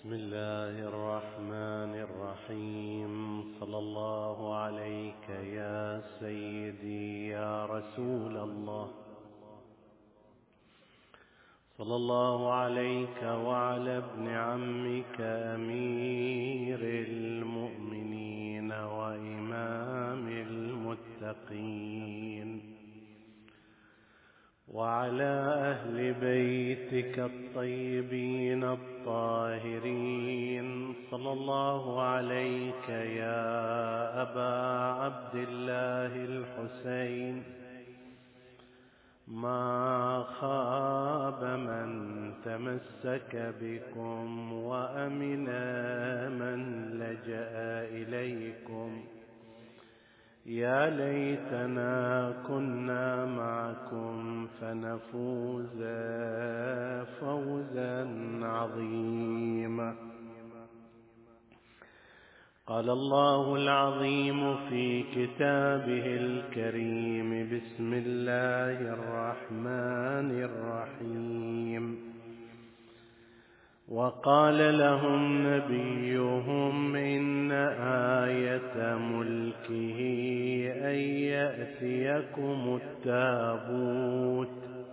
بسم الله الرحمن الرحيم. صلى الله عليك يا سيدي يا رسول الله، صلى الله عليك وعلى ابن عمك أمير المؤمنين وإمام المتقين، وعلى أهل بيتك الطيبين الطاهرين. صلى الله عليك يا أبا عبد الله الحسين، ما خاب من تمسك بكم وأمن من لجأ إليكم. يا ليتنا كنا معكم فنفوز فوزا عظيما. قال الله العظيم في كتابه الكريم: بسم الله الرحمن الرحيم. وقال لهم نبيهم: إن آية ملكه أن يأتيكم التابوت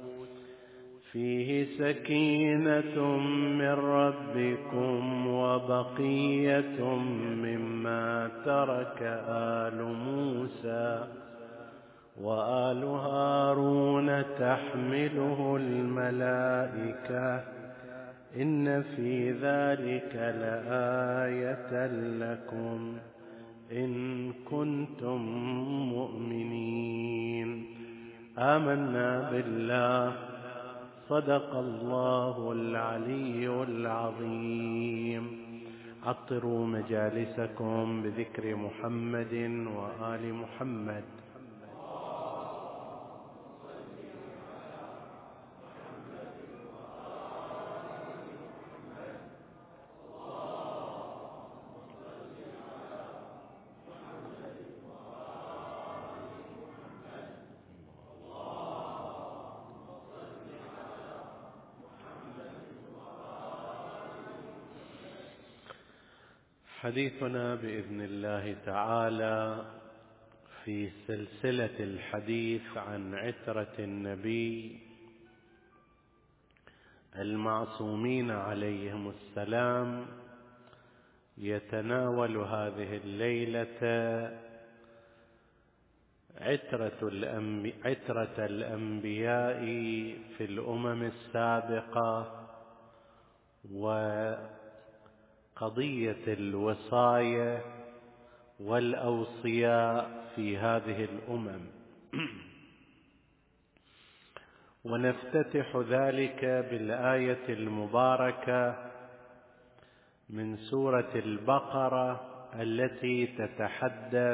فيه سكينة من ربكم وبقية مما ترك آل موسى وآل هارون تحمله الملائكة، إن في ذلك لآية لكم إن كنتم مؤمنين. آمنا بالله، صدق الله العلي العظيم. عطروا مجالسكم بذكر محمد وآل محمد. حديثنا بإذن الله تعالى في سلسلة الحديث عن عترة النبي المعصومين عليهم السلام يتناول هذه الليلة عترة الأنبياء في الأمم السابقة، وقضية الوصاية والأوصياء في هذه الأمم. ونفتتح ذلك بالآية المباركة من سورة البقرة التي تتحدث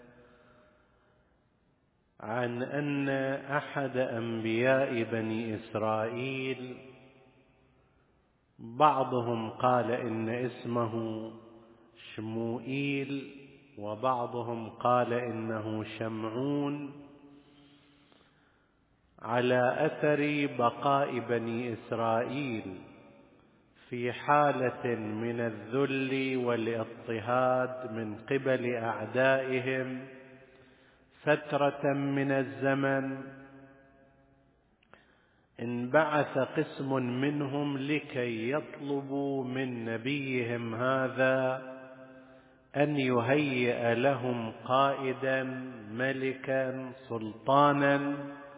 عن أن أحد أنبياء بني إسرائيل، بعضهم قال إن اسمه شموئيل وبعضهم قال إنه شمعون، على أثر بقاء بني إسرائيل في حالة من الذل والاضطهاد من قبل أعدائهم فترة من الزمن، انبعث قسم منهم لكي يطلبوا من نبيهم هذا أن يهيئ لهم قائدا ملكا سلطانا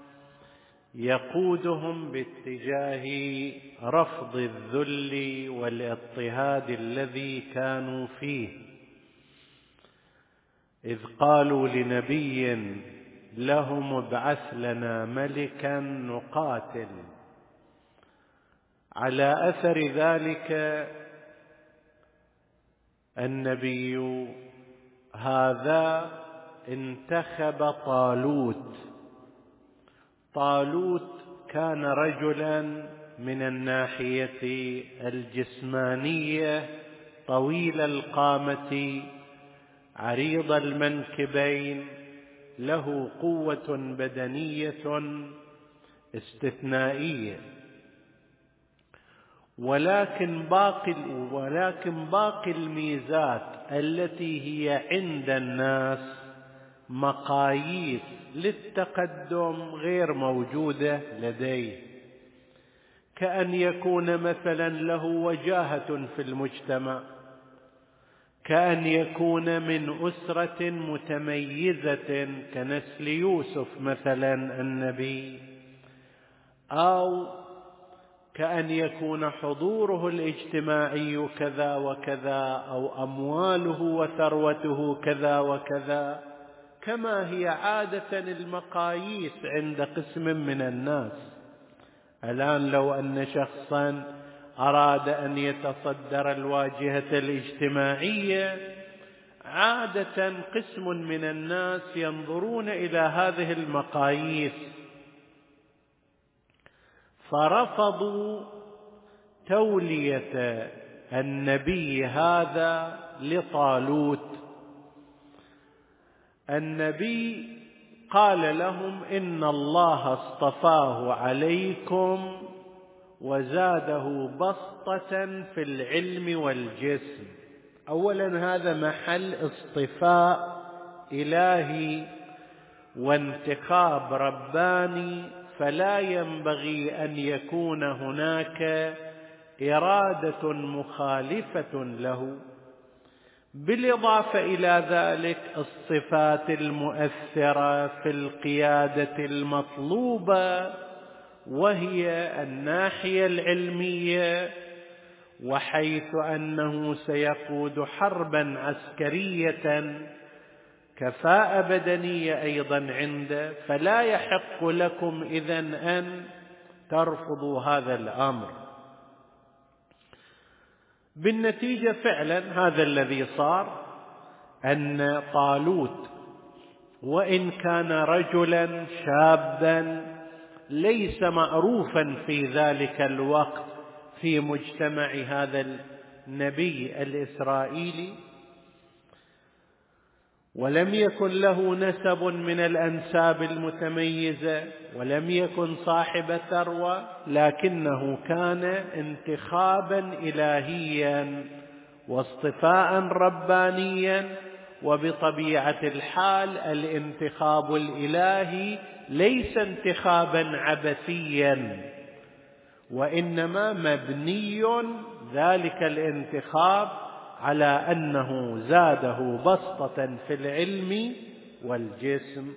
يقودهم باتجاه رفض الذل والاضطهاد الذي كانوا فيه، إذ قالوا لنبي لهم: ابعث لنا ملكا نقاتل. على أثر ذلك النبي هذا انتخب طالوت كان رجلا من الناحية الجسمانية طويل القامة عريض المنكبين، له قوة بدنية استثنائية، ولكن باقي الميزات التي هي عند الناس مقاييس للتقدم غير موجودة لديه، كأن يكون مثلا له وجاهة في المجتمع، كأن يكون من أسرة متميزة كنسل يوسف مثلا النبي، أو كأن يكون حضوره الاجتماعي كذا وكذا، أو أمواله وثروته كذا وكذا، كما هي عادة المقاييس عند قسم من الناس. الآن لو أن شخصا أراد أن يتصدر الواجهة الاجتماعية، عادة قسم من الناس ينظرون إلى هذه المقاييس، فرفضوا تولية النبي هذا لطالوت. النبي قال لهم: إن الله اصطفاه عليكم وزاده بسطة في العلم والجسم. أولا هذا محل اصطفاء إلهي وانتخاب رباني، فلا ينبغي أن يكون هناك إرادة مخالفة له. بالإضافة إلى ذلك الصفات المؤثرة في القيادة المطلوبة، وهي الناحية العلمية، وحيث أنه سيقود حربا عسكرية كفاءة بدنية أيضا عنده، فلا يحق لكم إذن أن ترفضوا هذا الأمر. بالنتيجة فعلا هذا الذي صار، أن طالوت وإن كان رجلا شابا ليس معروفا في ذلك الوقت في مجتمع هذا النبي الإسرائيلي، ولم يكن له نسب من الأنساب المتميزة، ولم يكن صاحب ثروة، لكنه كان انتخابا إلهيا واصطفاء ربانيا. وبطبيعة الحال الانتخاب الإلهي ليس انتخابا عبثيا، وإنما مبني ذلك الانتخاب على أنه زاده بسطة في العلم والجسم.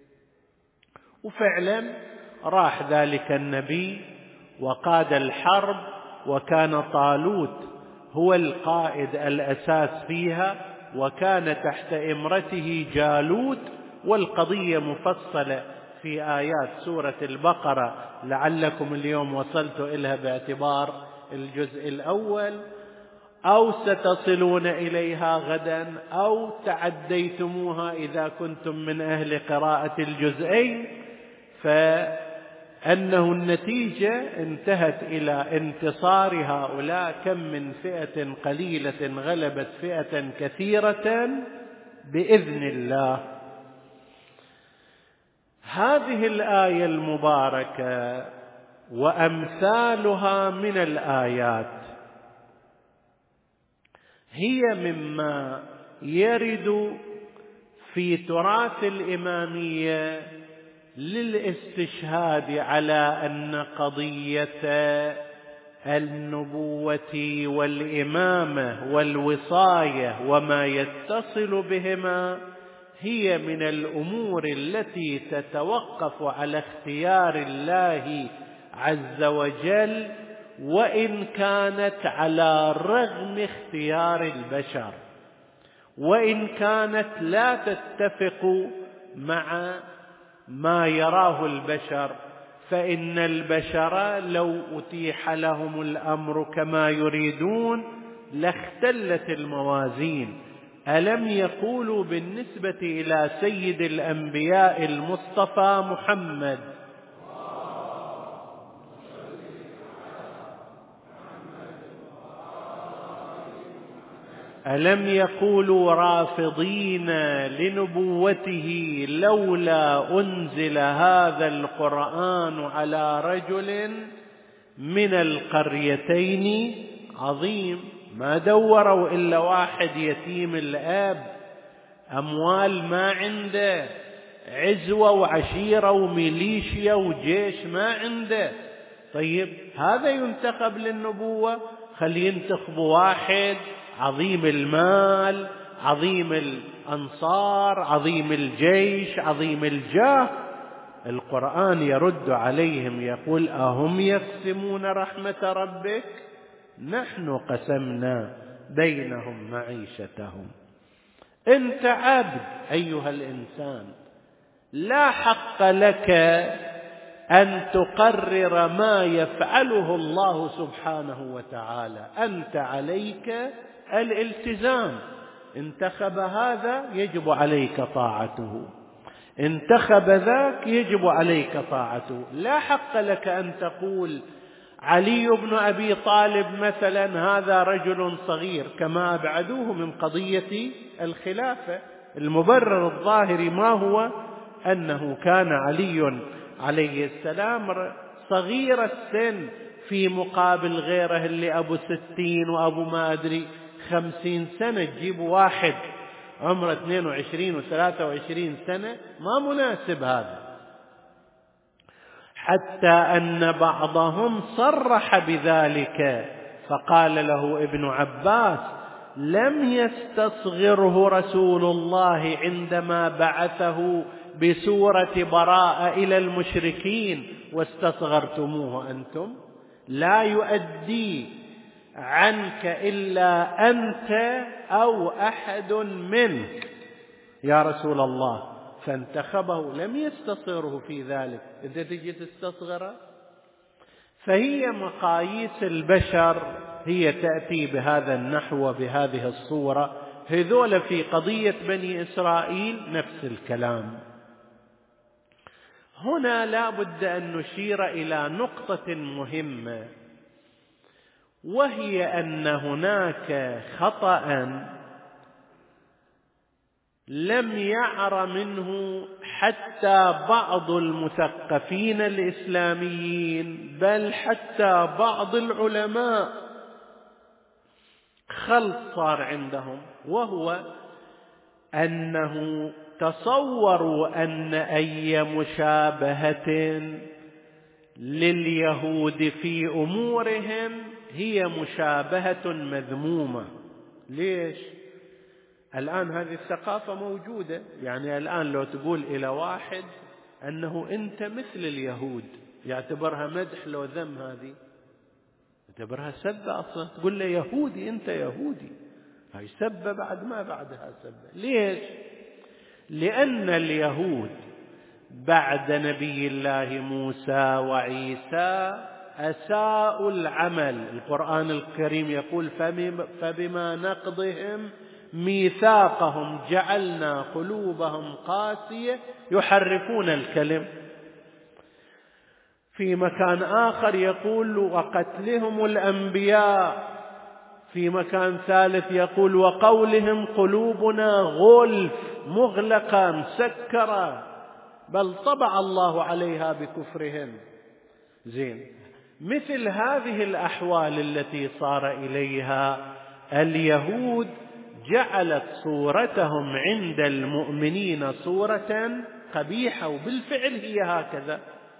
وفعلا راح ذلك النبي وقاد الحرب، وكان طالوت هو القائد الأساس فيها، وكان تحت إمرته جالوت. والقضية مفصلة في آيات سورة البقرة، لعلكم اليوم وصلتوا إليها باعتبار الجزء الأول، أو ستصلون إليها غدا، أو تعديتموها إذا كنتم من أهل قراءة الجزئين. فأنه النتيجة انتهت إلى انتصار هؤلاء، كم من فئة قليلة غلبت فئة كثيرة بإذن الله. هذه الآية المباركة وأمثالها من الآيات هي مما يرد في تراث الإمامية للاستشهاد على أن قضية النبوة والإمامة والوصاية وما يتصل بهما هي من الأمور التي تتوقف على اختيار الله عز وجل، وإن كانت على رغم اختيار البشر، وإن كانت لا تتفق مع ما يراه البشر، فإن البشر لو أتيح لهم الأمر كما يريدون لاختلت الموازين. ألم يقولوا بالنسبة إلى سيد الأنبياء المصطفى محمد ألم يقولوا رافضين لنبوته لولا أنزل هذا القرآن على رجل من القريتين عظيم. ما دوروا إلا واحد يتيم الأب، أموال ما عنده، عزوة وعشيرة وميليشيا وجيش ما عنده. طيب هذا ينتخب للنبوة؟ خلي ينتخبوا واحد عظيم المال، عظيم الأنصار، عظيم الجيش، عظيم الجاه. القرآن يرد عليهم يقول: أهم يقسمون رحمة ربك؟ نحن قسمنا بينهم معيشتهم. أنت عبد أيها الإنسان، لا حق لك أن تقرر ما يفعله الله سبحانه وتعالى. أنت عليك الالتزام. انتخب هذا يجب عليك طاعته، انتخب ذاك يجب عليك طاعته. لا حق لك أن تقول علي بن أبي طالب مثلا هذا رجل صغير، كما أبعدوه من قضية الخلافة. المبرر الظاهري ما هو؟ أنه كان علي عليه السلام صغير السن في مقابل غيره اللي أبو 60 وأبو ما أدري 50 سنة. تجيب واحد عمره 22 و23 سنة، ما مناسب هذا. حتى أن بعضهم صرح بذلك، فقال له ابن عباس: لم يستصغره رسول الله عندما بعثه بسورة براءة إلى المشركين واستصغرتموه أنتم. لا يؤدي عنك إلا أنت أو أحد منك يا رسول الله. فانتخبه، لم يستصغره في ذلك. أنت تجي تستصغره؟ فهي مقاييس البشر هي تأتي بهذا النحو بهذه الصورة. هذول في قضية بني إسرائيل نفس الكلام. هنا لا بد أن نشير إلى نقطة مهمة، وهي أن هناك خطأ لم يعر منه حتى بعض المثقفين الإسلاميين، بل حتى بعض العلماء خلط صار عندهم، وهو أنه تصوروا أن أي مشابهة لليهود في أمورهم هي مشابهة مذمومة. ليش؟ الآن هذه الثقافة موجودة. يعني الآن لو تقول إلى واحد أنه أنت مثل اليهود، يعتبرها مدح لو ذم؟ هذه يعتبرها سبة أصلا. تقول له يهودي، أنت يهودي، هاي سبة بعد ما بعدها سبة. ليش؟ لأن اليهود بعد نبي الله موسى وعيسى أساءوا العمل. القرآن الكريم يقول: فبما نقضهم ميثاقهم جعلنا قلوبهم قاسية يحرفون الكلم. في مكان آخر يقول: وقتلهم الأنبياء. في مكان ثالث يقول: وقولهم قلوبنا غلف مغلقة مسكرة بل طبع الله عليها بكفرهم. زين، مثل هذه الأحوال التي صار إليها اليهود جعلت صورتهم عند المؤمنين صورة قبيحة، وبالفعل هي هكذا.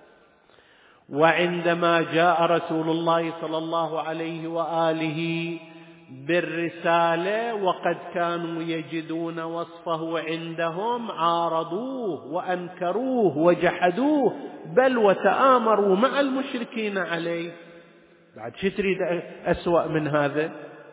وعندما جاء رسول الله صلى الله عليه وآله بالرسالة وقد كانوا يجدون وصفه عندهم، عارضوه وأنكروه وجحدوه، بل وتآمروا مع المشركين عليه. بعد شو تريد أسوأ من هذا؟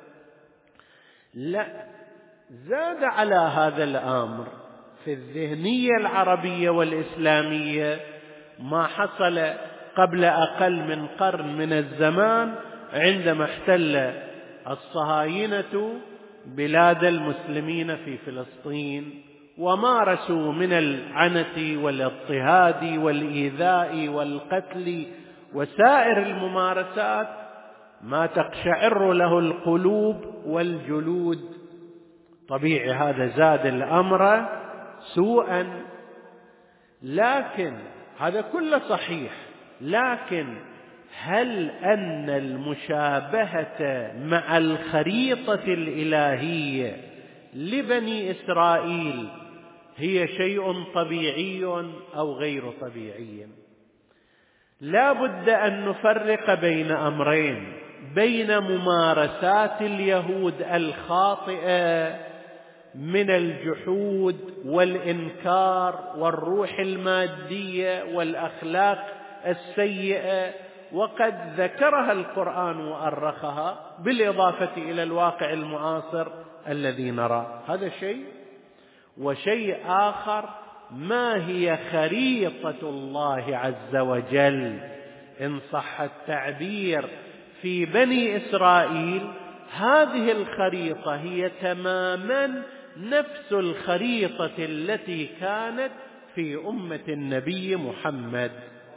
لا، زاد على هذا الأمر في الذهنية العربية والإسلامية ما حصل قبل أقل من قرن من الزمان، عندما احتل الصهاينة بلاد المسلمين في فلسطين ومارسوا من العنة والاضطهاد والإيذاء والقتل وسائر الممارسات ما تقشعر له القلوب والجلود. طبيعي هذا زاد الأمر سوءا. لكن هذا كله صحيح، لكن هل أن المشابهة مع الخريطة الإلهية لبني إسرائيل هي شيء طبيعي أو غير طبيعي؟ لا بد أن نفرق بين أمرين: بين ممارسات اليهود الخاطئة من الجحود والإنكار والروح المادية والأخلاق السيئة، وقد ذكرها القرآن وأرخها، بالإضافة إلى الواقع المعاصر الذي نرى. هذا شيء. وشيء آخر: ما هي خريطة الله عز وجل إن صح التعبير في بني إسرائيل؟ هذه الخريطة هي تماما نفس الخريطة التي كانت في أمة النبي محمد.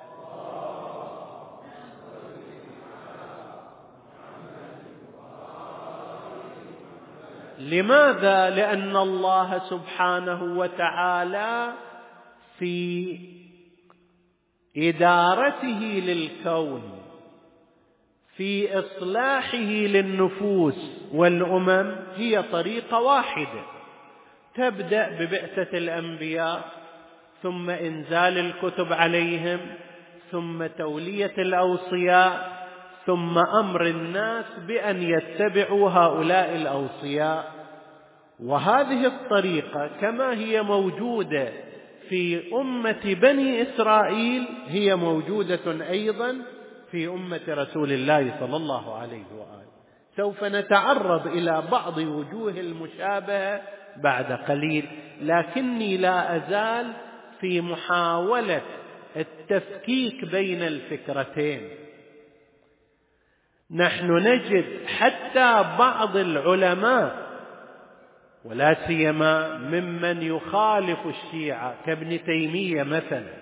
لماذا؟ لأن الله سبحانه وتعالى في إدارته للكون، في إصلاحه للنفوس والأمم، هي طريقة واحدة تبدأ ببعثة الأنبياء، ثم إنزال الكتب عليهم، ثم تولية الأوصياء، ثم أمر الناس بأن يتبعوا هؤلاء الأوصياء. وهذه الطريقة كما هي موجودة في أمة بني إسرائيل هي موجودة أيضا في أمة رسول الله صلى الله عليه وآله. سوف نتعرض إلى بعض وجوه المشابهة بعد قليل، لكني لا أزال في محاولة التفكيك بين الفكرتين. نحن نجد حتى بعض العلماء، ولا سيما ممن يخالف الشيعة كابن تيمية مثلا،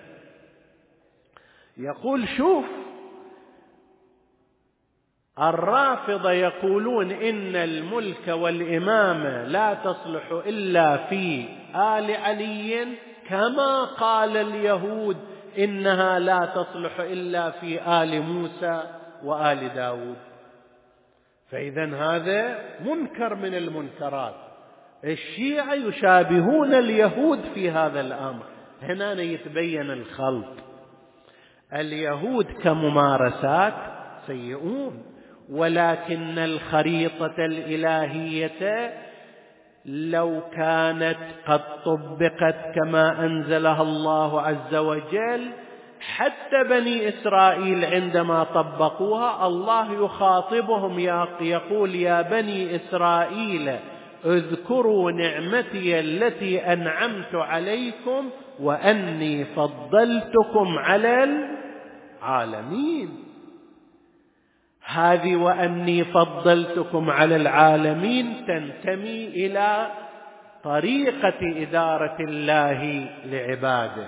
يقول: شوف، الرافضة يقولون إن الملك والإمامة لا تصلح إلا في آل علي، كما قال اليهود إنها لا تصلح إلا في آل موسى وآل داود. فإذن هذا منكر من المنكرات. الشيعة يشابهون اليهود في هذا الأمر. هنا يتبين الخلط. اليهود كممارسات سيئون، ولكن الخريطة الإلهية لو كانت قد طبقت كما أنزلها الله عز وجل، حتى بني إسرائيل عندما طبقوها الله يخاطبهم يقول: يا بني إسرائيل اذكروا نعمتي التي أنعمت عليكم وأني فضلتكم على العالمين. هذه وأني فضلتكم على العالمين تنتمي إلى طريقة إدارة الله لعباده.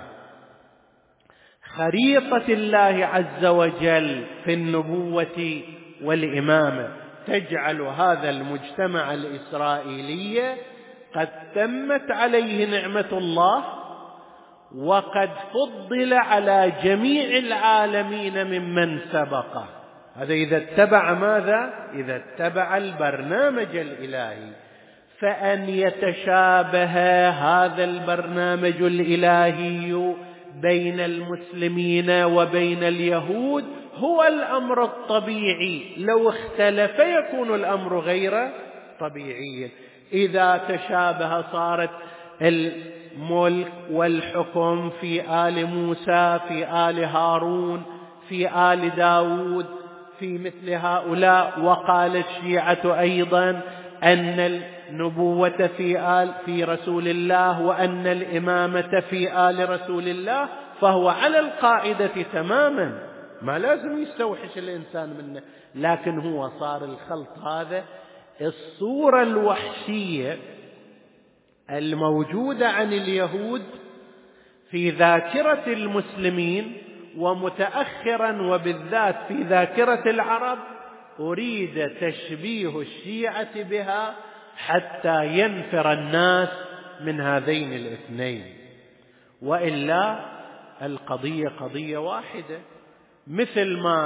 خريطة الله عز وجل في النبوة والإمامة تجعل هذا المجتمع الإسرائيلي قد تمت عليه نعمة الله، وقد فضل على جميع العالمين ممن سبقه. هذا إذا اتبع ماذا؟ إذا اتبع البرنامج الإلهي. فأن يتشابه هذا البرنامج الإلهي بين المسلمين وبين اليهود هو الأمر الطبيعي. لو اختلف يكون الأمر غير طبيعي. إذا تشابه صارت الملك والحكم في آل موسى، في آل هارون، في آل داود، في مثل هؤلاء. وقال الشيعة أيضا أن النبوة في رسول الله وأن الإمامة في آل رسول الله، فهو على القاعدة تماما، ما لازم يستوحش الإنسان منه. لكن هو صار الخلط هذا. الصورة الوحشية الموجودة عن اليهود في ذاكرة المسلمين ومتأخرا وبالذات في ذاكرة العرب، أريد تشبيه الشيعة بها حتى ينفر الناس من هذين الاثنين، وإلا القضية قضية واحدة. مثل ما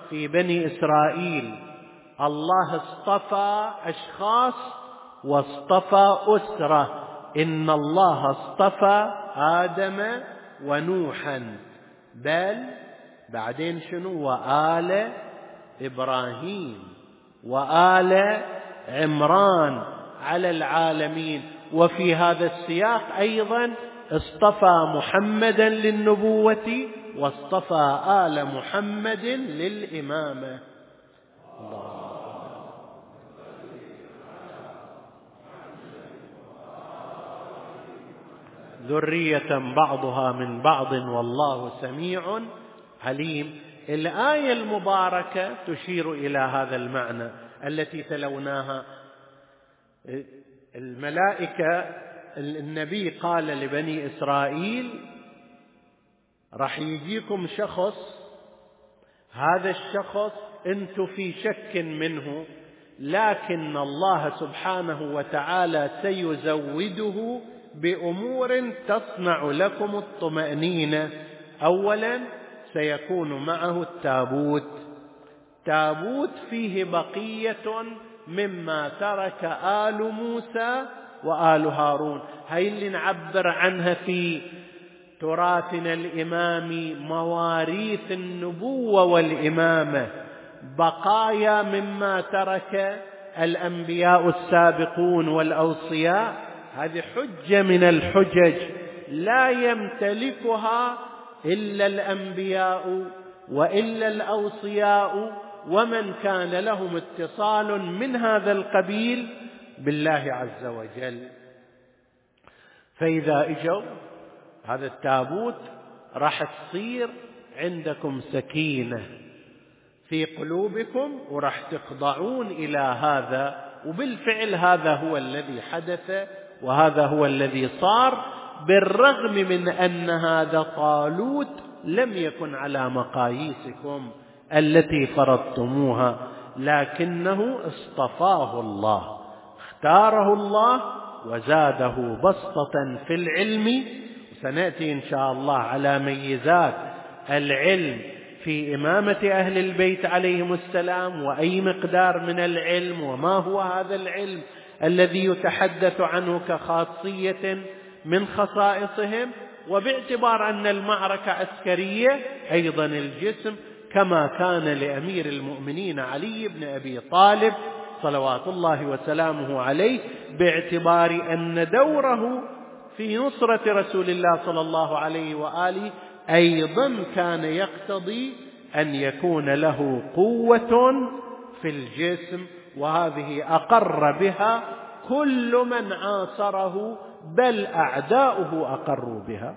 في بني إسرائيل الله اصطفى أشخاص واصطفى أسرة. إن الله اصطفى آدم ونوحا، بل بعدين شنو؟ وآل إبراهيم وآل عمران على العالمين. وفي هذا السياق أيضا اصطفى محمدا للنبوة واصطفى آل محمد للإمامة. ذرية بعضها من بعض والله سميع عليم. الآية المباركة تشير إلى هذا المعنى التي تلوناها. الملائكة، النبي قال لبني إسرائيل راح يجيكم شخص، هذا الشخص أنتم في شك منه، لكن الله سبحانه وتعالى سيزوده بأمور تصنع لكم الطمأنينة. أولا سيكون معه التابوت، تابوت فيه بقية مما ترك آل موسى وآل هارون. هاي اللي نعبر عنها في تراثنا الإمامي مواريث النبوة والإمامة، بقايا مما ترك الأنبياء السابقون والأوصياء. هذه حجة من الحجج لا يمتلكها إلا الأنبياء وإلا الأوصياء ومن كان لهم اتصال من هذا القبيل بالله عز وجل. فإذا اجوا هذا التابوت راح تصير عندكم سكينة في قلوبكم وراح تخضعون إلى هذا. وبالفعل هذا هو الذي حدث وهذا هو الذي صار، بالرغم من أن هذا طالوت لم يكن على مقاييسكم التي فرضتموها، لكنه اصطفاه الله، اختاره الله وزاده بسطة في العلم. وسنأتي إن شاء الله على ميزات العلم في إمامة أهل البيت عليهم السلام، وأي مقدار من العلم، وما هو هذا العلم الذي يتحدث عنه كخاصية من خصائصهم. وباعتبار أن المعركة عسكرية أيضا الجسم، كما كان لأمير المؤمنين علي بن أبي طالب صلوات الله وسلامه عليه، باعتبار أن دوره في نصرة رسول الله صلى الله عليه وآله أيضا كان يقتضي أن يكون له قوة في الجسم، وهذه أقر بها كل من عاصره، بل أعداؤه أقروا بها.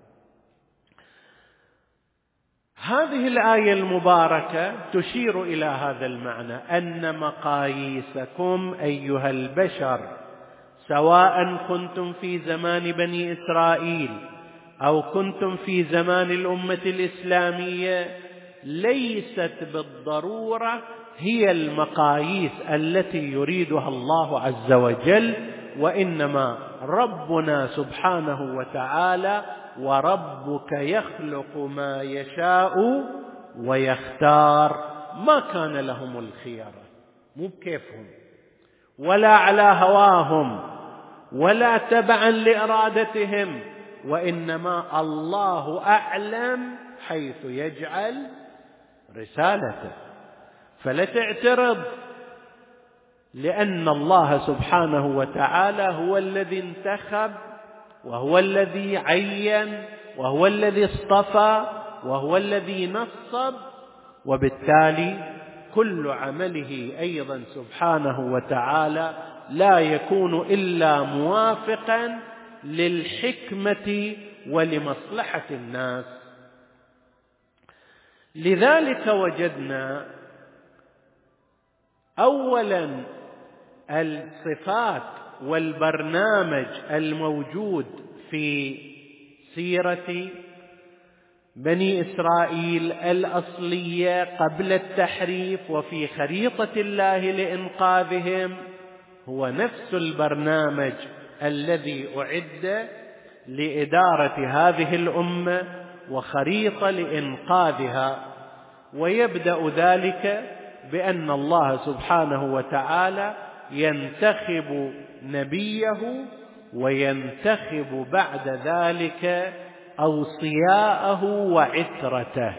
هذه الآية المباركة تشير إلى هذا المعنى، أن مقاييسكم أيها البشر، سواء كنتم في زمان بني إسرائيل أو كنتم في زمان الأمة الإسلامية، ليست بالضرورة هي المقاييس التي يريدها الله عز وجل، وإنما ربنا سبحانه وتعالى وربك يخلق ما يشاء ويختار، ما كان لهم الخيار، مو بكيفهم ولا على هواهم ولا تبعا لإرادتهم، وإنما الله أعلم حيث يجعل رسالته. فلا تعترض، لأن الله سبحانه وتعالى هو الذي انتخب وهو الذي عين وهو الذي اصطفى وهو الذي نصب، وبالتالي كل عمله أيضا سبحانه وتعالى لا يكون إلا موافقا للحكمة ولمصلحة الناس. لذلك وجدنا أولا الصفات والبرنامج الموجود في سيرة بني إسرائيل الأصلية قبل التحريف وفي خريطة الله لإنقاذهم هو نفس البرنامج الذي أعد لإدارة هذه الأمة وخريطة لإنقاذها. ويبدأ ذلك بأن الله سبحانه وتعالى ينتخب نبيه وينتخب بعد ذلك أوصياءه وعترته.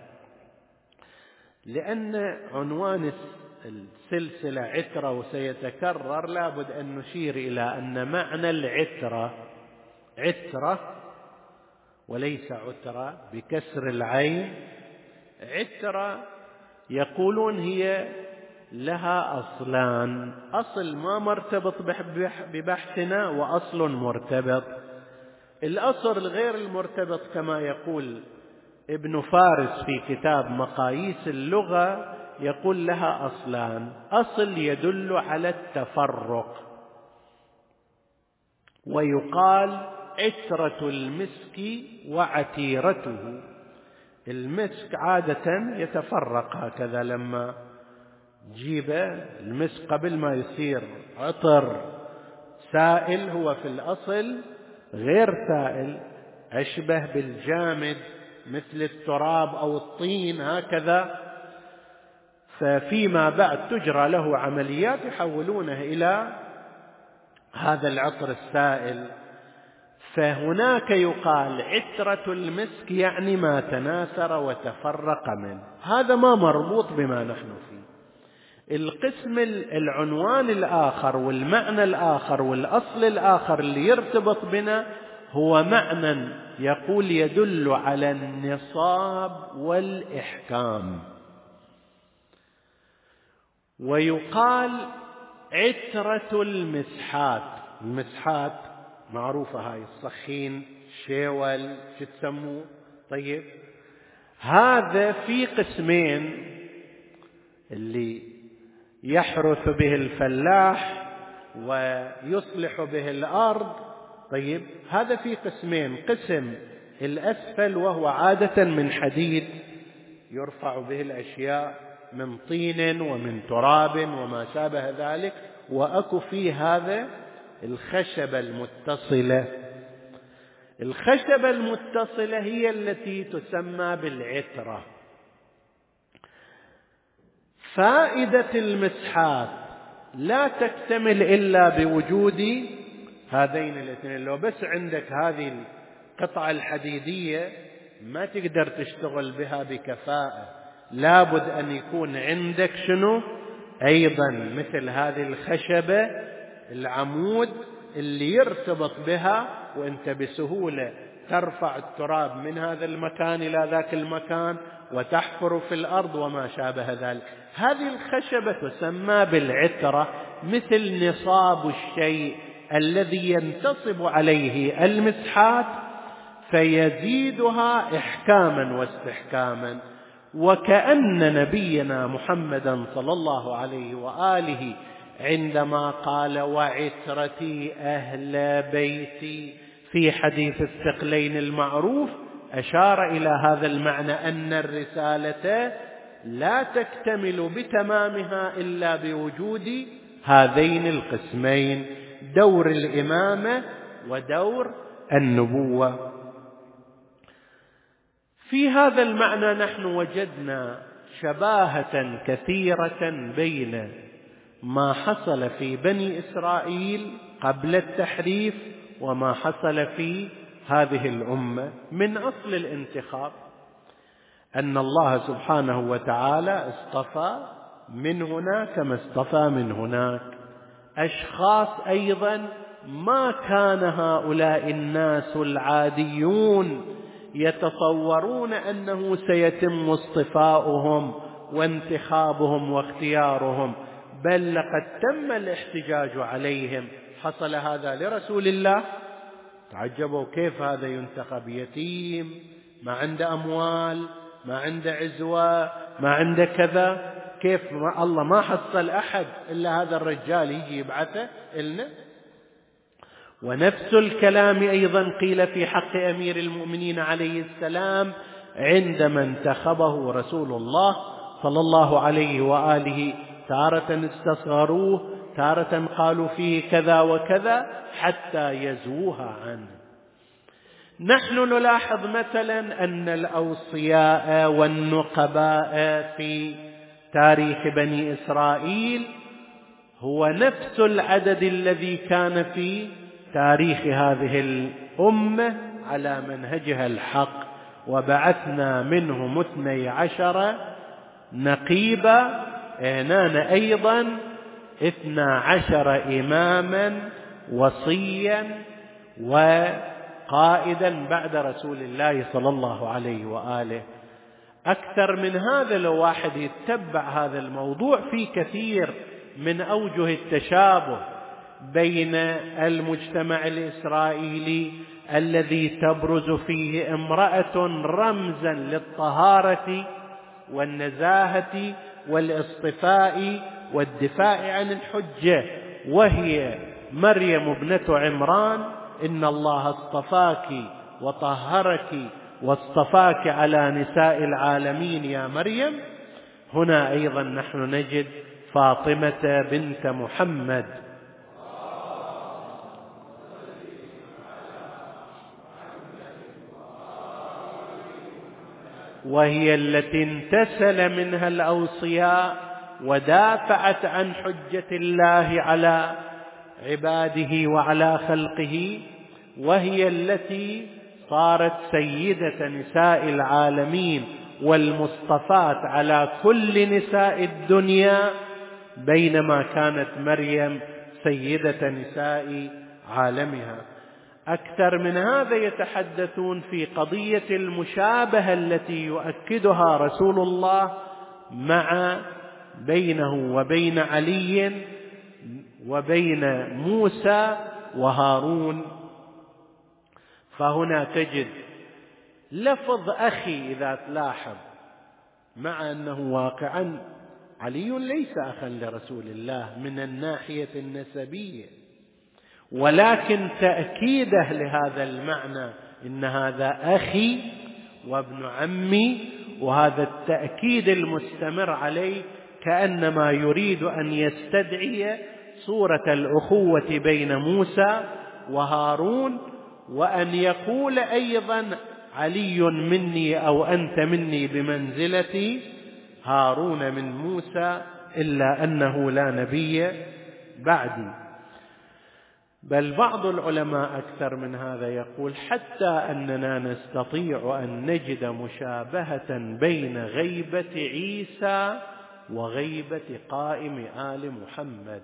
لأن عنوان السلسلة عترة وسيتكرر، لابد أن نشير إلى أن معنى العترة عترة وليس عترة بكسر العين. عترة يقولون هي لها أصلان، أصل ما مرتبط ببحثنا وأصل مرتبط. الأصل الغير المرتبط كما يقول ابن فارس في كتاب مقاييس اللغة، يقول لها أصلان: أصل يدل على التفرق، ويقال عترة المسك وعتيرته. المسك عادة يتفرق هكذا، لما جيب المسك قبل ما يصير عطر سائل هو في الأصل غير سائل، أشبه بالجامد مثل التراب أو الطين هكذا، ففيما بعد تجرى له عمليات يحولونه إلى هذا العطر السائل. فهناك يقال عترة المسك يعني ما تناثر وتفرق منه. هذا ما مربوط بما نحن فيه. القسم العنوان الآخر والمعنى الآخر والأصل الآخر اللي يرتبط بنا هو معنى يقول يدل على النصاب والإحكام، ويقال عترة المسحات. المسحات معروفة، هاي الصخين، شيول، شو تسموه؟ طيب، هذا في قسمين: اللي يحرث به الفلاح ويصلح به الأرض. طيب، هذا في قسمين: قسم الأسفل وهو عادة من حديد يرفع به الأشياء من طين ومن تراب وما شابه ذلك، وأكو فيه هذا الخشبة المتصلة. الخشبة المتصلة هي التي تسمى بالعترة. فائدة المسحات لا تكتمل إلا بوجود هذين الاثنين. لو بس عندك هذه القطعة الحديدية ما تقدر تشتغل بها بكفاءة، لابد أن يكون عندك شنو؟ أيضا مثل هذه الخشبة، العمود اللي يرتبط بها، وأنت بسهولة ترفع التراب من هذا المكان إلى ذاك المكان وتحفر في الأرض وما شابه ذلك. هذه الخشبة تسمى بالعترة، مثل نصاب الشيء الذي ينتصب عليه المسحات فيزيدها إحكاما واستحكاما. وكأن نبينا محمدا صلى الله عليه وآله عندما قال وعترتي أهل بيتي في حديث الثقلين المعروف أشار إلى هذا المعنى، أن الرسالة لا تكتمل بتمامها إلا بوجود هذين القسمين: دور الإمامة ودور النبوة. في هذا المعنى نحن وجدنا شباهة كثيرة بين ما حصل في بني إسرائيل قبل التحريف وما حصل في هذه الأمة من أصل الانتخاب، أن الله سبحانه وتعالى اصطفى من هنا كما اصطفى من هناك أشخاص أيضا ما كان هؤلاء الناس العاديون يتصورون أنه سيتم اصطفاؤهم وانتخابهم واختيارهم، بل لقد تم الاحتجاج عليهم. حصل هذا لرسول الله، تعجبوا كيف هذا ينتخب؟ يتيم، ما عنده أموال، ما عنده عزوة، ما عنده كذا، كيف الله ما حصل أحد إلا هذا الرجال يجي يبعثه إلنا؟ ونفس الكلام أيضا قيل في حق أمير المؤمنين عليه السلام عندما انتخبه رسول الله صلى الله عليه وآله، تارة استصغروه، تارة قالوا فيه كذا وكذا حتى يزووها عنه. نحن نلاحظ مثلا أن الأوصياء والنقباء في تاريخ بني إسرائيل هو نفس العدد الذي كان في تاريخ هذه الأمة على منهجها الحق، وبعثنا منهم 12 نقيبا، هنان أيضا 12 إماما وصيا وقائدا بعد رسول الله صلى الله عليه وآله. أكثر من هذا لو واحد يتبع هذا الموضوع في كثير من أوجه التشابه بين المجتمع الإسرائيلي الذي تبرز فيه امرأة رمزا للطهارة والنزاهة والاصطفاء والدفاع عن الحجة، وهي مريم ابنة عمران. إن الله اصطفاك وطهرك واصطفاك على نساء العالمين يا مريم. هنا أيضا نحن نجد فاطمة بنت محمد، وهي التي انتسل منها الأوصياء ودافعت عن حجة الله على عباده وعلى خلقه، وهي التي صارت سيدة نساء العالمين والمصطفات على كل نساء الدنيا، بينما كانت مريم سيدة نساء عالمها. أكثر من هذا يتحدثون في قضية المشابهة التي يؤكدها رسول الله مع بينه وبين علي وبين موسى وهارون. فهنا تجد لفظ أخي إذا تلاحظ، مع أنه واقعا علي ليس أخا لرسول الله من الناحية النسبية، ولكن تأكيده لهذا المعنى إن هذا أخي وابن عمي، وهذا التأكيد المستمر عليه كأنما يريد أن يستدعي صورة الأخوة بين موسى وهارون، وأن يقول أيضا علي مني أو أنت مني بمنزلة هارون من موسى، إلا أنه لا نبي بعدي. بل بعض العلماء أكثر من هذا يقول حتى أننا نستطيع أن نجد مشابهة بين غيبة عيسى وغيبة قائم آل محمد.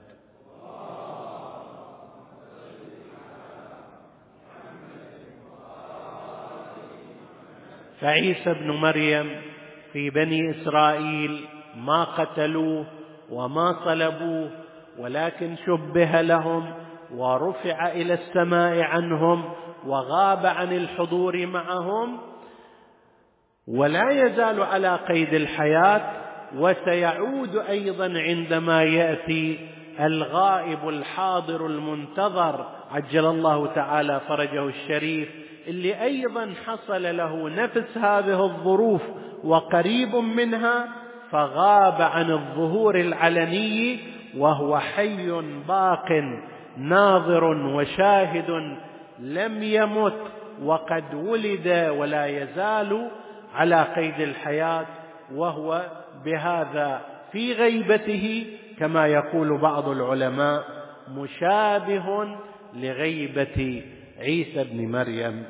فعيسى ابن مريم في بني إسرائيل ما قتلوه وما صلبوه، ولكن شبه لهم ورفع إلى السماء عنهم وغاب عن الحضور معهم، ولا يزال على قيد الحياة، وسيعود أيضا عندما يأتي الغائب الحاضر المنتظر عجل الله تعالى فرجه الشريف، اللي أيضا حصل له نفس هذه الظروف وقريب منها، فغاب عن الظهور العلني وهو حي باق ناظر وشاهد لم يمت وقد ولد ولا يزال على قيد الحياة، وهو بهذا في غيبته كما يقول بعض العلماء مشابه لغيبة عيسى بن مريم.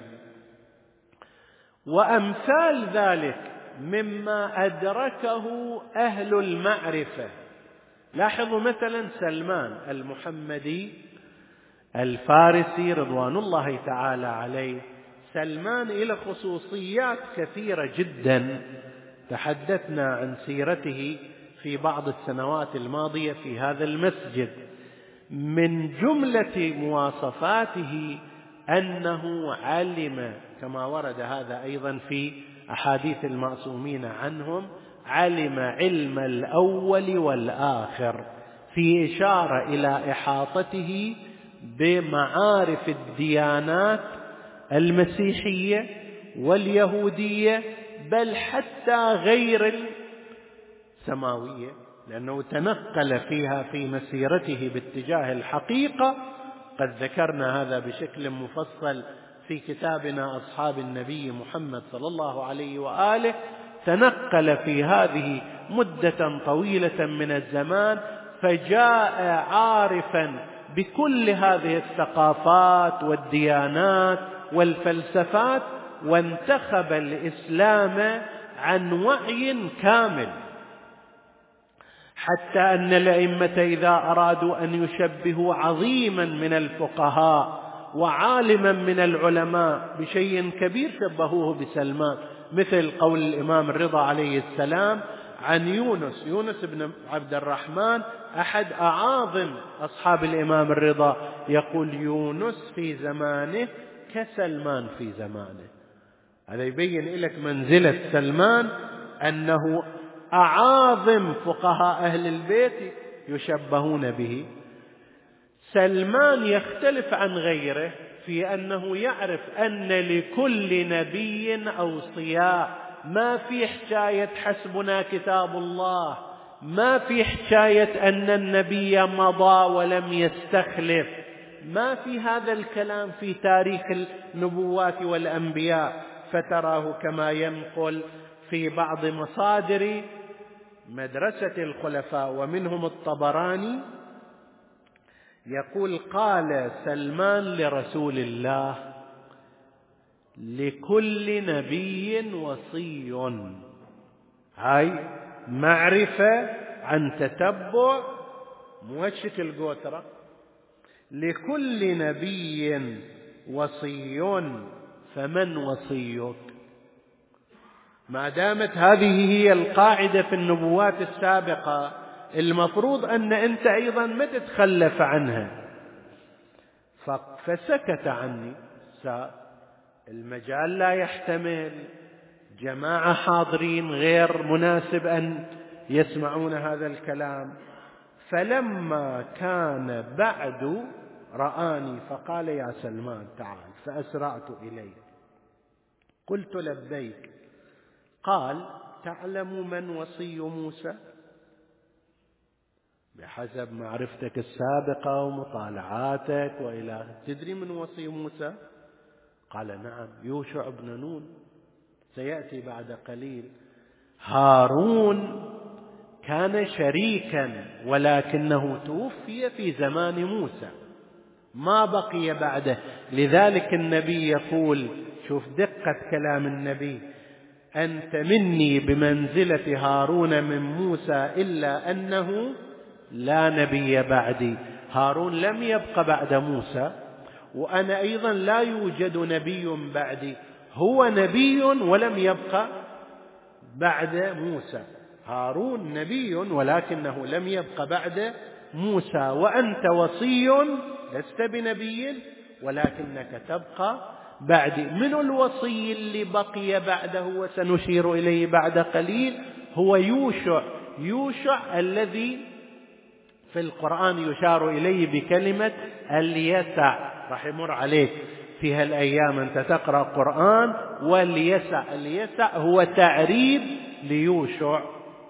وأمثال ذلك مما أدركه أهل المعرفة. لاحظوا مثلا سلمان المحمدي الفارسي رضوان الله تعالى عليه. سلمان له خصوصيات كثيرة جدا تحدثنا عن سيرته في بعض السنوات الماضية في هذا المسجد. من جملة مواصفاته أنه علم، كما ورد هذا أيضا في أحاديث المعصومين عنهم، علم علم الأول والآخر، في إشارة إلى إحاطته بمعارف الديانات المسيحية واليهودية، بل حتى غير السماوية، لأنه تنقل فيها في مسيرته باتجاه الحقيقة. قد ذكرنا هذا بشكل مفصل في كتابنا أصحاب النبي محمد صلى الله عليه وآله تنقل في هذه مدة طويلة من الزمان، فجاء عارفا بكل هذه الثقافات والديانات والفلسفات، وانتخب الإسلام عن وعي كامل، حتى أن الأئمة إذا أرادوا أن يشبهوا عظيما من الفقهاء وعالما من العلماء بشيء كبير شبهوه بسلمان، مثل قول الإمام الرضا عليه السلام عن يونس بن عبد الرحمن أحد أعاظم أصحاب الإمام الرضا، يقول يونس في زمانه كسلمان في زمانه. هذا يبين لك منزلة سلمان، أنه أعاظم فقهاء أهل البيت يشبهون به. سلمان يختلف عن غيره في أنه يعرف أن لكل نبي أوصياء، ما في حكاية حسبنا كتاب الله، ما في حكاية أن النبي مضى ولم يستخلف، ما في هذا الكلام في تاريخ النبوات والأنبياء. فتراه كما ينقل في بعض مصادر مدرسة الخلفاء ومنهم الطبراني، يقول قال سلمان لرسول الله لكل نبي وصي. هاي معرفة عن تتبع موشك القوترة. لكل نبي وصي فمن وصيك؟ ما دامت هذه هي القاعدة في النبوات السابقة، المفروض أن أنت أيضا ما تتخلف عنها. فسكت عني، المجال لا يحتمل، جماعة حاضرين غير مناسب أن يسمعون هذا الكلام. فلما كان بعد رآني فقال يا سلمان تعال، فأسرعت إليه قلت لبيك. قال تعلم من وصي موسى؟ بحسب معرفتك السابقة ومطالعاتك وإلى تدري من وصي موسى؟ قال نعم، يوشع بن نون، سيأتي بعد قليل. هارون كان شريكا ولكنه توفي في زمان موسى، ما بقي بعده. لذلك النبي يقول، شوف دقة كلام النبي، أنت مني بمنزلة هارون من موسى إلا أنه لا نبي بعدي. هارون لم يبق بعد موسى، وأنا أيضا لا يوجد نبي بعدي. هو نبي ولم يبق بعد موسى. هارون نبي ولكنه لم يبق بعد موسى، وأنت وصي لست بنبي ولكنك تبقى بعدي. من الوصي اللي بقي بعده وسنشير إليه بعد قليل هو يوشع الذي في القرآن يشار إليه بكلمة اليسع. راح يمر عليك في هالأيام أنت تقرأ قرآن واليسع. اليسع هو تعريب ليوشع.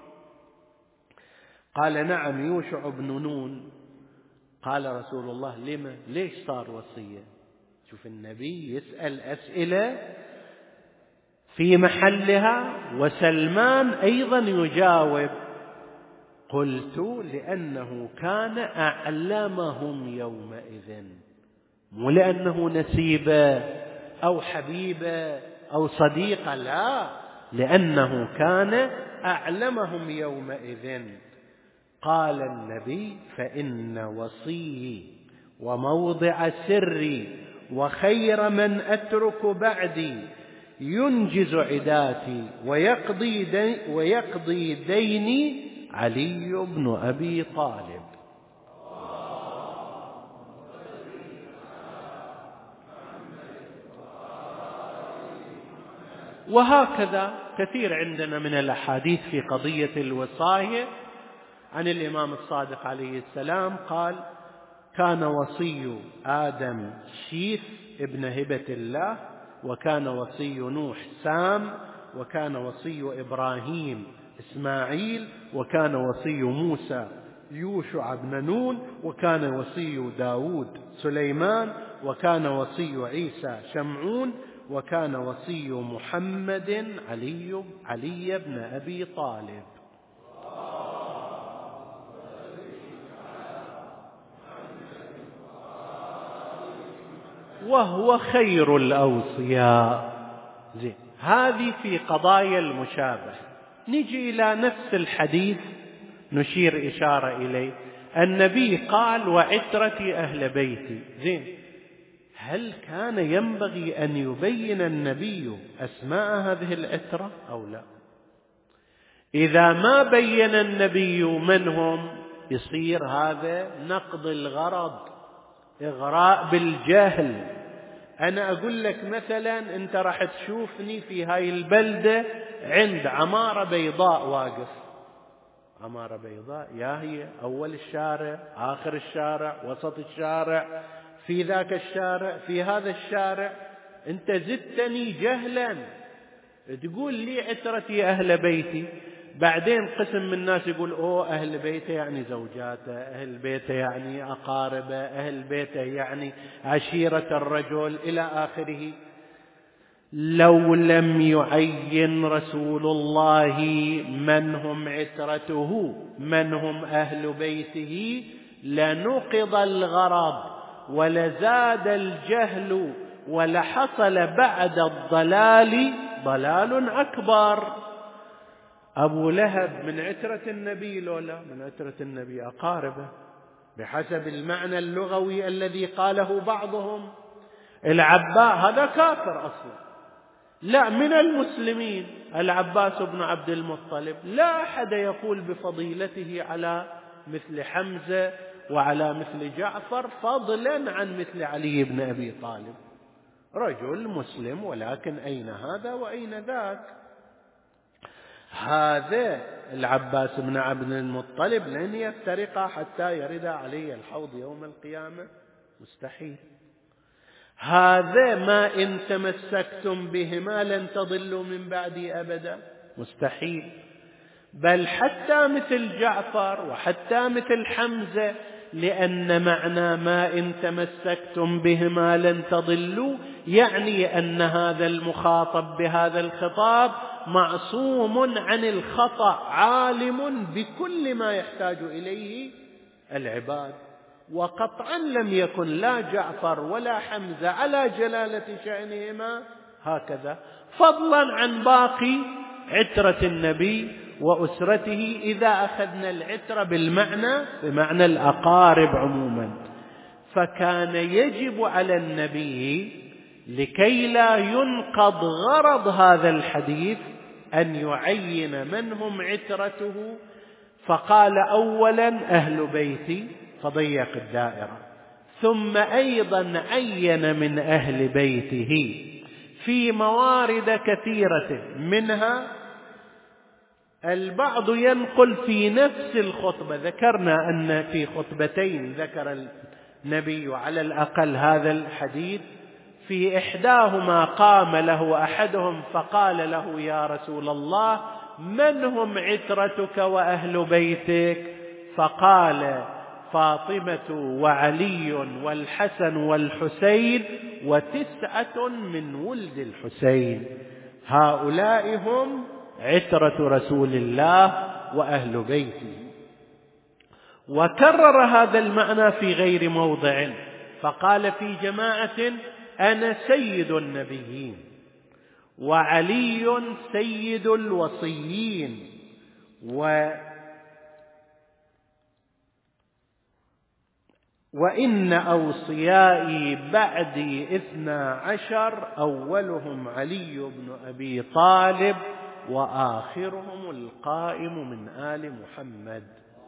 قال نعم يوشع بن نون. قال رسول الله لما؟ ليش صار وصية؟ شوف النبي يسأل أسئلة في محلها، وسلمان أيضا يجاوب. قلت لأنه كان أعلمهم يومئذ، مو لأنه نسيبه أو حبيبه أو صديقه، لا، لأنه كان أعلمهم يومئذ. قال النبي فإن وصيي وموضع سري وخير من أترك بعدي ينجز عداتي ويقضي ديني علي بن أبي طالب. وهكذا كثير عندنا من الأحاديث في قضية الوصاية عن الإمام الصادق عليه السلام. قال كان وصي آدم شيث ابن هبة الله، وكان وصي نوح سام، وكان وصي إبراهيم إسماعيل، وكان وصي موسى يوشع بن نون، وكان وصي داود سليمان، وكان وصي عيسى شمعون، وكان وصي محمد علي بن أبي طالب. وهو خير الأوصياء. زين، هذه في قضايا المشابه. نجي إلى نفس الحديث نشير إشارة إليه. النبي قال وعترتي أهل بيتي. زين، هل كان ينبغي أن يبين النبي أسماء هذه العترة أو لا؟ إذا ما بين النبي من هم يصير هذا نقض الغرض، إغراء بالجهل. أنا أقول لك مثلا أنت راح تشوفني في هاي البلدة عند عمارة بيضاء واقف. عمارة بيضاء يا هي أول الشارع، آخر الشارع، وسط الشارع، في ذاك الشارع، في هذا الشارع. أنت زدتني جهلا تقول لي عترتي أهل بيتي، بعدين قسم من الناس يقول أهل بيته يعني زوجاته، أهل بيته يعني أقاربه، أهل بيته يعني عشيرة الرجل إلى آخره. لو لم يعين رسول الله من هم عترته، من هم أهل بيته، لنقض الغرض ولزاد الجهل ولحصل بعد الضلال ضلال أكبر. أبو لهب من عترة النبي لولا من عترة النبي؟ أقاربه بحسب المعنى اللغوي الذي قاله بعضهم. العباس هذا كافر أصلا، لا من المسلمين. العباس بن عبد المطلب لا أحد يقول بفضيلته على مثل حمزة وعلى مثل جعفر، فضلا عن مثل علي بن أبي طالب. رجل مسلم، ولكن أين هذا وأين ذاك؟ هذا العباس بن عبد المطلب لن يفترق حتى يرد علي الحوض يوم القيامة، مستحيل. هذا ما إن تمسكتم بهما لن تضلوا من بعدي أبدا، مستحيل. بل حتى مثل جعفر وحتى مثل حمزة، لأن معنى ما إن تمسكتم بهما لن تضلوا يعني أن هذا المخاطب بهذا الخطاب معصوم عن الخطأ، عالم بكل ما يحتاج إليه العباد. وقطعا لم يكن لا جعفر ولا حمزة على جلالة شأنهما هكذا، فضلا عن باقي عترة النبي وأسرته، إذا أخذنا العترة بمعنى الأقارب عموما. فكان يجب على النبي لكي لا ينقض غرض هذا الحديث أن يعين من هم عترته، فقال أولا أهل بيتي فضيق الدائرة، ثم أيضا عين من أهل بيته في موارد كثيرة، منها البعض ينقل في نفس الخطبة. ذكرنا أن في خطبتين ذكر النبي على الأقل هذا الحديث، في إحداهما قام له أحدهم فقال له يا رسول الله من هم عترتك وأهل بيتك؟ فقال فاطمة وعلي والحسن والحسين و9 من ولد الحسين، هؤلاء هم عترة رسول الله وأهل بيته. وكرر هذا المعنى في غير موضع، فقال في جماعة أنا سيد النبيين وعلي سيد الوصيين وإن أوصيائي بعدي 12 أولهم علي بن أبي طالب وآخرهم القائم من آل محمد.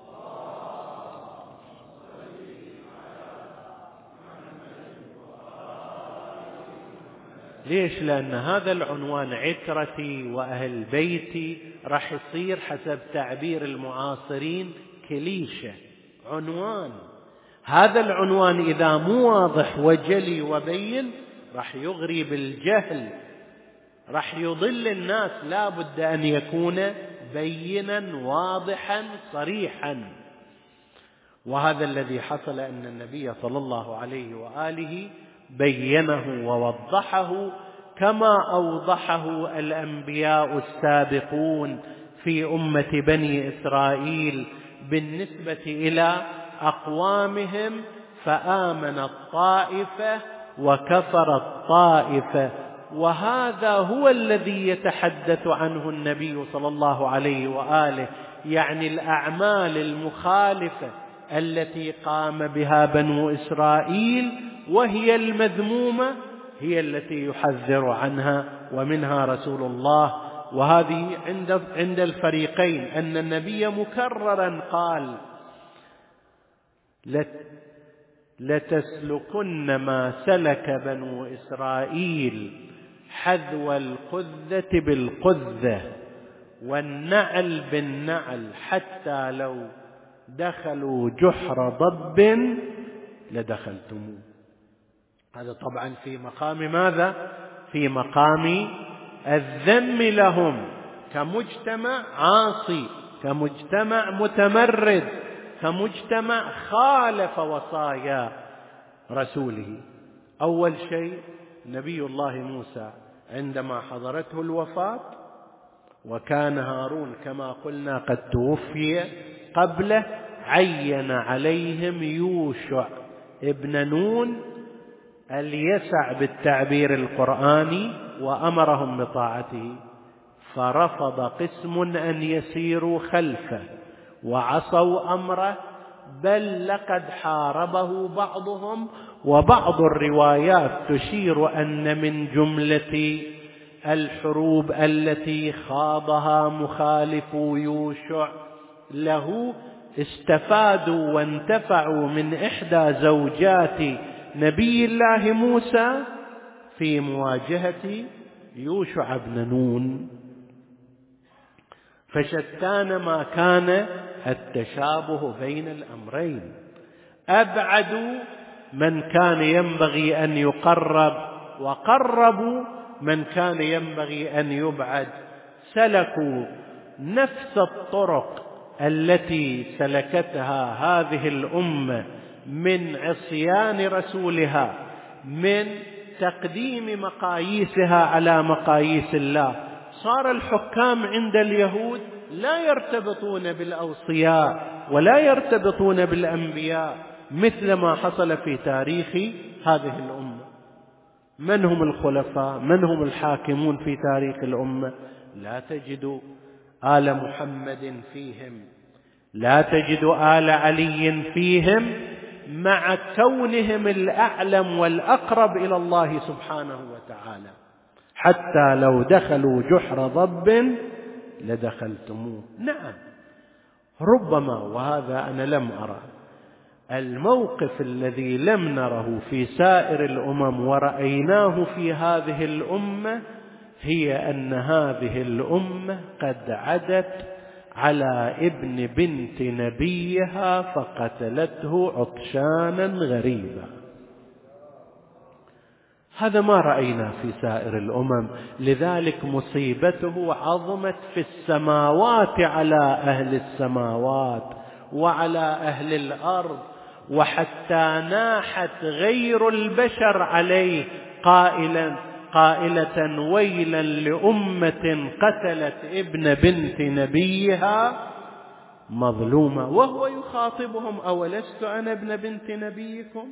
ليش؟ لأن هذا العنوان عترتي وأهل بيتي راح يصير حسب تعبير المعاصرين كليشة، عنوان. هذا العنوان إذا مو واضح وجلي وبين راح يغري بالجهل، راح يضل الناس. لا بد أن يكون بينا واضحا صريحا. وهذا الذي حصل، أن النبي صلى الله عليه وآله بينه ووضحه كما أوضحه الأنبياء السابقون في أمة بني إسرائيل بالنسبة إلى أقوامهم، فآمن الطائفة وكفر الطائفة. وهذا هو الذي يتحدث عنه النبي صلى الله عليه وآله، يعني الأعمال المخالفة التي قام بها بنو إسرائيل وهي المذمومة هي التي يحذر عنها ومنها رسول الله. وهذه عند الفريقين، أن النبي مكررا قال: لتسلكن ما سلك بنو إسرائيل حذو القذة بالقذة والنعل بالنعل حتى لو دخلوا جحر ضب لدخلتموه. هذا طبعا في مقام ماذا؟ في مقام الذم لهم كمجتمع عاصي، كمجتمع متمرد، كمجتمع خالف وصايا رسوله. أول شيء نبي الله موسى عندما حضرته الوفاة، وكان هارون كما قلنا قد توفي قبله، عين عليهم يوشع ابن نون اليسع بالتعبير القرآني وأمرهم بطاعته، فرفض قسم أن يسيروا خلفه وعصوا أمره، بل لقد حاربه بعضهم. وبعض الروايات تشير أن من جملة الحروب التي خاضها مخالفو يوشع له استفادوا وانتفعوا من إحدى زوجات نبي الله موسى في مواجهة يوشع بن نون. فشتان ما كان التشابه بين الأمرين. أبعدوا من كان ينبغي أن يقرب، وقربوا من كان ينبغي أن يبعد. سلكوا نفس الطرق التي سلكتها هذه الأمة من عصيان رسولها، من تقديم مقاييسها على مقاييس الله. صار الحكام عند اليهود لا يرتبطون بالأوصياء ولا يرتبطون بالأنبياء مثل ما حصل في تاريخ هذه الأمة. من هم الخلفاء؟ من هم الحاكمون في تاريخ الأمة؟ لا تجد آل محمد فيهم، لا تجد آل علي فيهم، مع كونهم الأعلم والأقرب إلى الله سبحانه وتعالى. حتى لو دخلوا جحر ضب لدخلتموه. نعم، ربما، وهذا أنا لم أرى الموقف الذي لم نره في سائر الأمم ورأيناه في هذه الأمة، هي أن هذه الأمة قد عدت على ابن بنت نبيها فقتلته عطشانا غريبا. هذا ما رأينا في سائر الأمم. لذلك مصيبته عظمت في السماوات على أهل السماوات وعلى أهل الأرض، وحتى ناحت غير البشر عليه قائلة: ويلا لأمة قتلت ابن بنت نبيها مظلومة. وهو يخاطبهم: أولست أنا ابن بنت نبيكم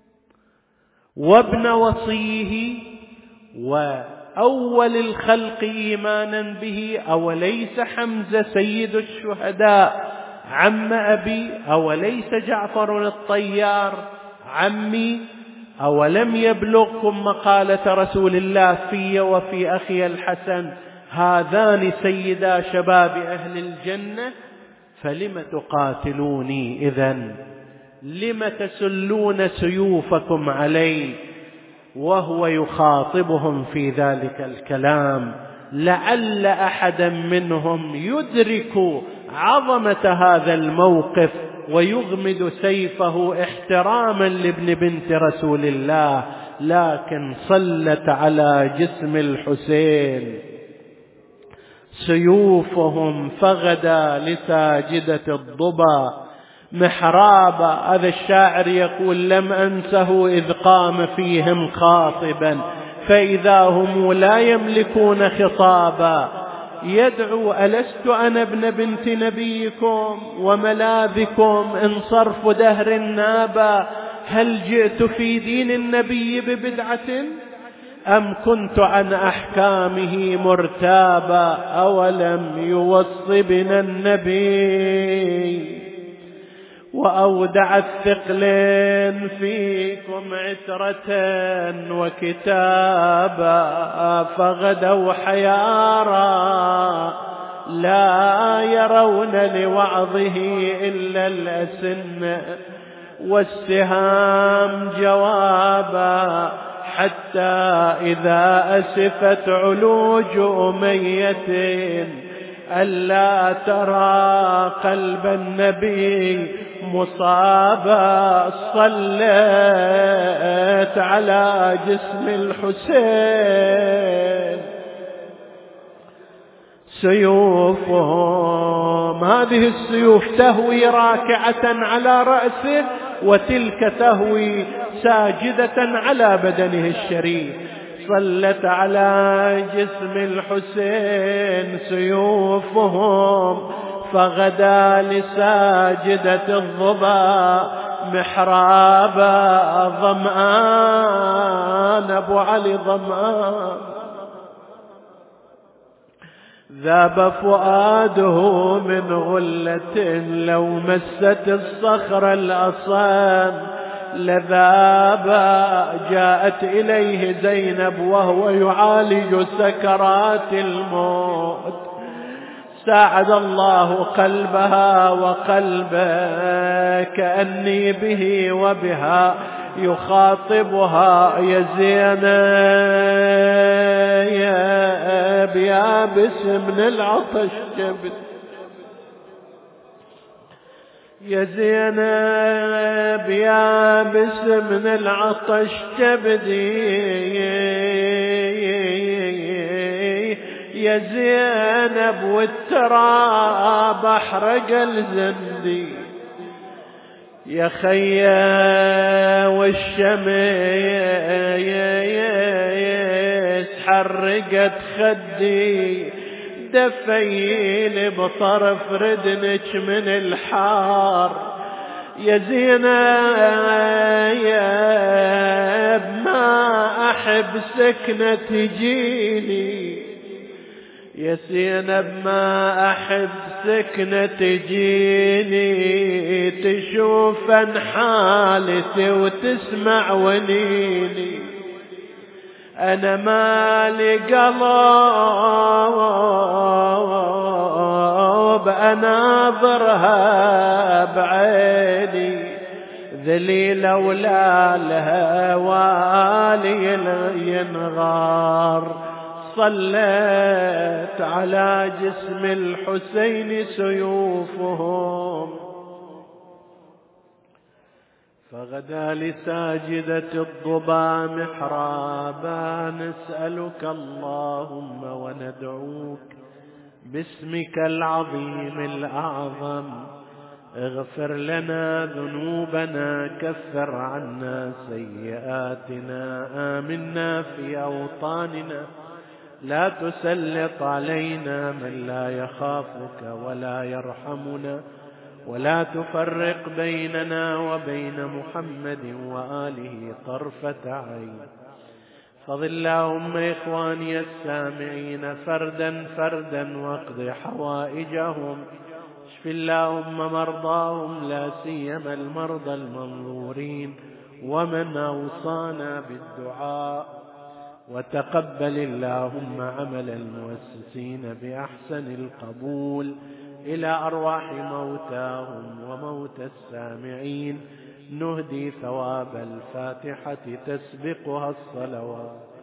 وابن وصيه وأول الخلق إيمانا به؟ أوليس حمزة سيد الشهداء عم أبي؟ أوليس جعفر الطيار عمي؟ أولم يبلغكم مقالة رسول الله في وفي أخي الحسن هذان سيدا شباب أهل الجنة؟ فلم تقاتلوني إذن؟ لم تسلون سيوفكم علي؟ وهو يخاطبهم في ذلك الكلام لعل أحدا منهم يدرك عظمة هذا الموقف ويغمد سيفه احتراما لابن بنت رسول الله، لكن صلت على جسم الحسين سيوفهم فغدا لساجدة الضبا محرابا. هذا الشاعر يقول: لم أنسه إذ قام فيهم خاطبا فإذا هم لا يملكون خطابا، يدعو: ألست أنا ابن بنت نبيكم وملاذكم إن صرف دهر نابا، هل جئت في دين النبي ببدعة أم كنت عن أحكامه مرتابا، أولم يوص بنا النبي وأودع الثقلين فيكم عترة وكتابا، فغدوا حيارى لا يرون لوعظه إلا الأسن والسهام جوابا، حتى إذا أسفت علوج أمية ألا ترى قلب النبي مصابا، صلت على جسم الحسين سيوفهم. هذه السيوف تهوي راكعة على رأسه، وتلك تهوي ساجدة على بدنه الشريف. صلت على جسم الحسين سيوفهم، فغدا لساجدة الظبا محرابا، ظمآن أبو علي ظمآن ذاب فؤاده من غلة، لو مست الصخر الأصام لذابا. جاءت إليه زينب وهو يعالج سكرات الموت، ساعد الله قلبها وقلبه، كأني به وبها يخاطبها: يا زينب يا بسم من العطش جبت، يا زينب يا بسم من العطش جبدي، يا زينب والتراب احرق الزندي، يا خيا والشمس حرقت خدي، دفيني بطرف ردنك من الحار، يا زينب ما أحب سكنة تجيني، يا زينب ما أحب سكنة تجيني، تشوفن حالتي وتسمع ونيني، أنا مالي قلب أناظرها بعيني، ذليلة ولا لها والي ينغار. صلت على جسم الحسين سيوفهم، فغدا لساجدة الضبا محرابا. نسألك اللهم وندعوك باسمك العظيم الأعظم، اغفر لنا ذنوبنا، كفر عنا سيئاتنا، آمنا في أوطاننا، لا تسلط علينا من لا يخافك ولا يرحمنا، ولا تفرق بيننا وبين محمد وآله طرفة عين. فضل اللهم إخواني السامعين فردا فردا واقض حوائجهم، اشف اللهم مرضاهم، لا سيما المرضى المنظورين ومن أوصانا بالدعاء، وتقبل اللهم عمل المؤسسين بأحسن القبول إلى أرواح موتاهم وموتى السامعين. نهدي ثواب الفاتحة تسبقها الصلوات.